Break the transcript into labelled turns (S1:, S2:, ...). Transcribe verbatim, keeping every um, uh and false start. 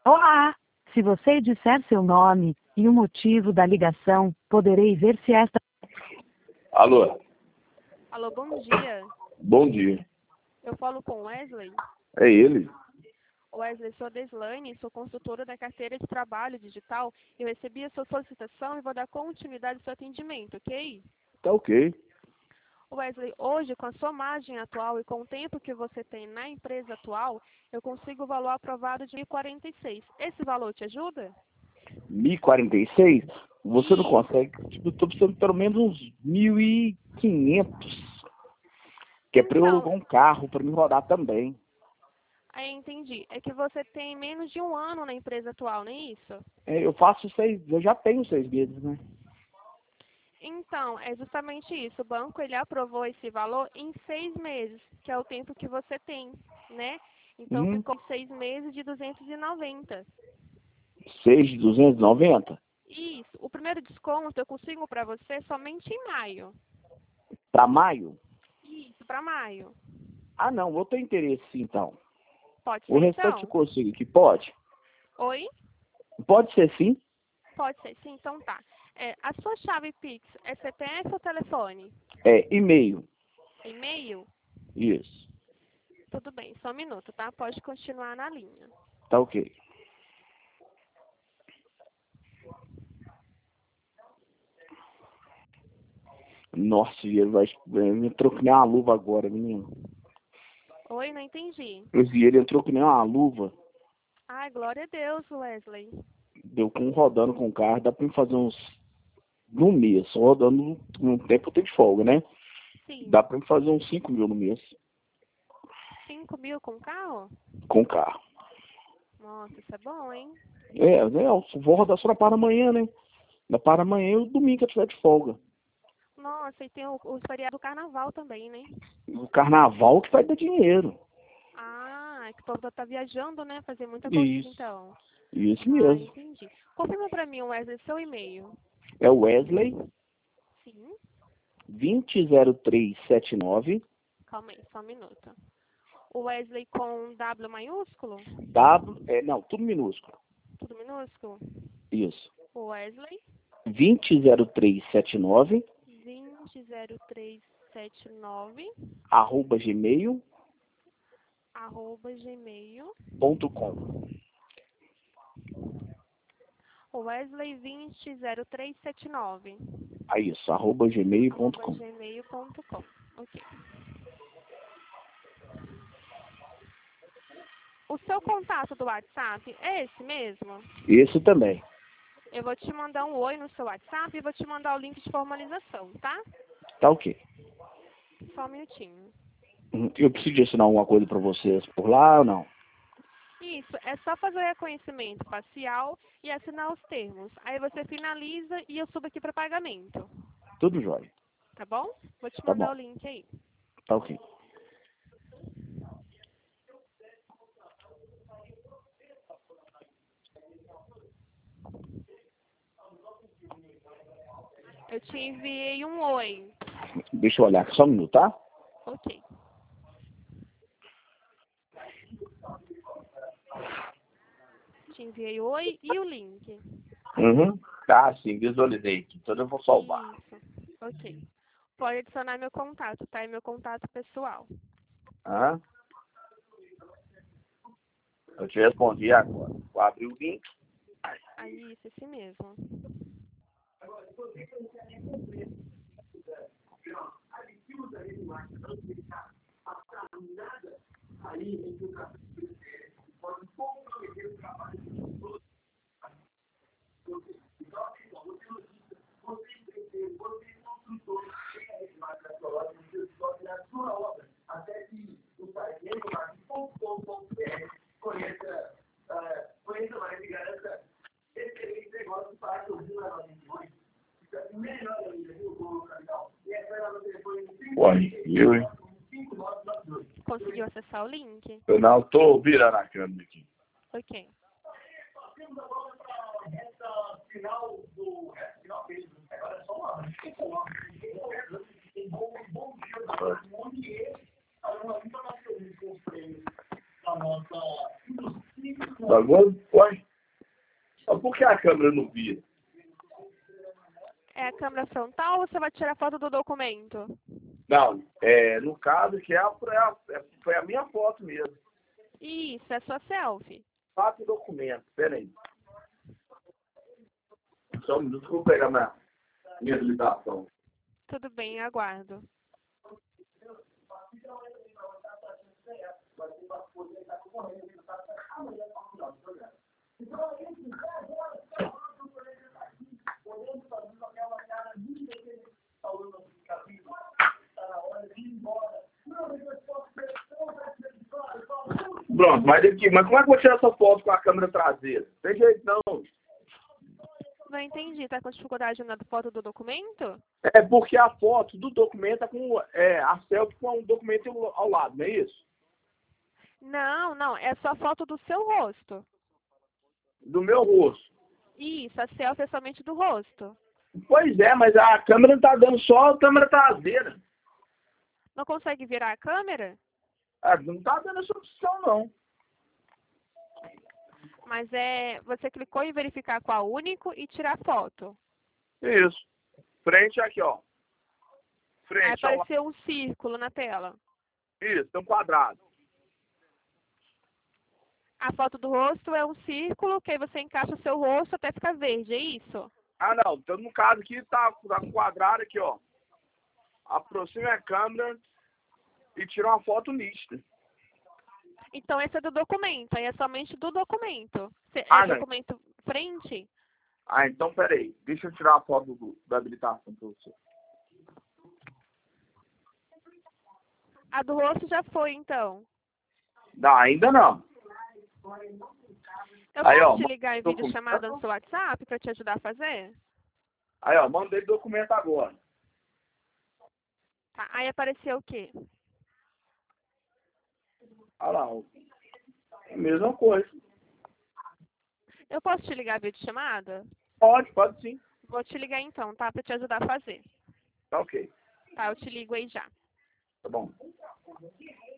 S1: Olá! Se você disser seu nome e o motivo da ligação, poderei ver se esta...
S2: Alô?
S3: Alô, bom dia.
S2: Bom dia.
S3: Eu falo com Wesley.
S2: É ele?
S3: Wesley, sou a Deslane, sou consultora da carteira de trabalho digital. Eu recebi a sua solicitação e vou dar continuidade ao seu atendimento, ok?
S2: Tá ok.
S3: Wesley, hoje, com a sua margem atual e com o tempo que você tem na empresa atual, eu consigo o valor aprovado de mil e quarenta e seis. Esse valor te ajuda?
S2: mil e quarenta e seis? Você não
S3: Isso.
S2: consegue? Tipo, eu tô precisando de pelo menos uns mil e quinhentos. Que é pra eu
S3: Então,
S2: alugar um carro pra me rodar também.
S3: aí entendi. É que você tem menos de um ano na empresa atual, não é isso?
S2: É, eu faço seis, eu já tenho seis meses, né?
S3: Então, é justamente isso. O banco ele aprovou esse valor em seis meses, que é o tempo que você tem, né? Então,
S2: Hum,
S3: ficou seis meses de duzentos e noventa.
S2: seis de duzentos e noventa?
S3: Isso. O primeiro desconto eu consigo para você somente em maio.
S2: Pra maio?
S3: Isso, para maio.
S2: Ah, não, eu tenho interesse sim, então.
S3: Pode
S2: O
S3: ser
S2: restante eu
S3: então?
S2: consigo aqui, pode?
S3: Oi?
S2: Pode ser sim?
S3: Pode ser, sim, então tá. É, a sua chave Pix é C P F ou telefone?
S2: É, e-mail.
S3: E-mail?
S2: Isso.
S3: Tudo bem, só um minuto, tá? Pode continuar na linha.
S2: Tá ok. Nossa, ele vai ele entrou que nem uma luva agora, menino.
S3: Oi, não entendi.
S2: Esse ele entrou que nem uma luva.
S3: Ai, glória a Deus, Wesley.
S2: Deu com rodando com o carro, dá pra me fazer uns. No mês, só rodando no tempo eu tenho de folga, né?
S3: Sim.
S2: Dá pra me fazer uns cinco mil no mês
S3: Cinco mil com carro?
S2: com o carro.
S3: Nossa, isso é bom, hein?
S2: É, né? Eu vou rodar só na para amanhã, né? Na para amanhã e o domingo que eu tiver de folga.
S3: Nossa, e tem o, o feriado do carnaval também, né?
S2: O carnaval que vai dar dinheiro.
S3: Ah, é que o povo tá viajando, né? Fazer muita corrida,
S2: Isso,
S3: então.
S2: isso
S3: Ah,
S2: mesmo.
S3: entendi. Confirma pra mim, Wesley, seu e-mail.
S2: É o Wesley
S3: Sim.
S2: vinte zero três setenta e nove.
S3: Calma aí, só um minuto. O Wesley com W maiúsculo?
S2: W, é, não, tudo minúsculo.
S3: Tudo minúsculo?
S2: Isso.
S3: O Wesley
S2: vinte zero três setenta e nove
S3: vinte zero três setenta e nove
S2: arroba gmail
S3: arroba gmail.
S2: ponto com.
S3: O Wesley vinte zero três setenta e nove
S2: É isso, arroba gmail ponto
S3: arroba
S2: com.
S3: gmail ponto com. Ok. O seu contato do WhatsApp é esse mesmo?
S2: Esse também.
S3: Eu vou te mandar um oi no seu WhatsApp e vou te mandar o link de formalização, tá?
S2: Tá ok.
S3: Só um minutinho.
S2: Eu preciso de assinar alguma coisa pra vocês por lá ou não?
S3: Isso, é só fazer o reconhecimento facial e assinar os termos. Aí você finaliza e eu subo aqui para pagamento.
S2: Tudo jóia.
S3: Tá bom? Vou te
S2: Tá
S3: mandar
S2: bom.
S3: o link aí.
S2: Tá ok.
S3: Eu te enviei um oi.
S2: Deixa eu olhar aqui só um minuto, tá?
S3: Ok. Te enviei o oi e o link.
S2: Uhum. Tá, sim, visualizei aqui. Então eu vou salvar.
S3: Isso. Ok. Pode adicionar meu contato, tá? É meu contato pessoal.
S2: Hã? Eu te respondi agora. Vou abrir o link.
S3: Aí, isso, esse mesmo.
S2: Uai, eu, hein?
S3: Conseguiu acessar o link?
S2: Eu não tô virando a câmera aqui.
S3: Ok.
S2: Agora pode. Mas por que a câmera não vira?
S3: É a câmera frontal ou você vai tirar foto do documento?
S2: Não, é, no caso que é a, é a, é, foi a minha foto mesmo.
S3: Isso, é sua selfie.
S2: Fato e documento, peraí. Só um minuto que eu vou pegar minha, minha habilitação.
S3: Tudo bem, aguardo.
S2: Pronto, mas aqui, mas como é que eu vou tirar essa foto com a câmera traseira? Tem jeito não.
S3: Não entendi, tá com dificuldade na foto do documento?
S2: É porque a foto do documento é com é, a selfie com um documento ao lado, não é isso?
S3: Não, não, é só foto do seu rosto.
S2: Do meu rosto.
S3: Isso, a selfie é somente do rosto.
S2: Pois é, mas a câmera não tá dando só a câmera traseira.
S3: Não consegue virar a câmera?
S2: Ah, não tá dando essa opção, não.
S3: Mas é, você clicou em verificar qual único e tirar foto.
S2: Isso. Frente aqui, ó.
S3: Aí
S2: Frente, ó.
S3: apareceu um círculo na tela.
S2: Isso, tem um quadrado.
S3: A foto do rosto é um círculo, que aí você encaixa o seu rosto até ficar verde, é isso?
S2: Ah, não. Então, no caso aqui, tá, tá com quadrado aqui, ó. Aproxime a câmera e tira uma foto nítida.
S3: Então esse é do documento, aí é somente do documento. Cê-
S2: Ah,
S3: é
S2: não.
S3: documento frente?
S2: Ah, então, peraí. Deixa eu tirar a foto do, da habilitação pra você.
S3: A do rosto já foi, então.
S2: Não, ainda não.
S3: Eu
S2: Aí,
S3: posso
S2: ó,
S3: te ligar em
S2: documento.
S3: vídeo chamada no seu WhatsApp para te ajudar a fazer?
S2: Aí, ó, mandei documento agora.
S3: Tá, aí apareceu o quê?
S2: Olha lá, ó. Mesma coisa.
S3: Eu posso te ligar em vídeo chamada?
S2: Pode, pode sim.
S3: Vou te ligar então, tá? Para te ajudar a fazer.
S2: Tá ok.
S3: Tá, eu te ligo aí já.
S2: Tá bom.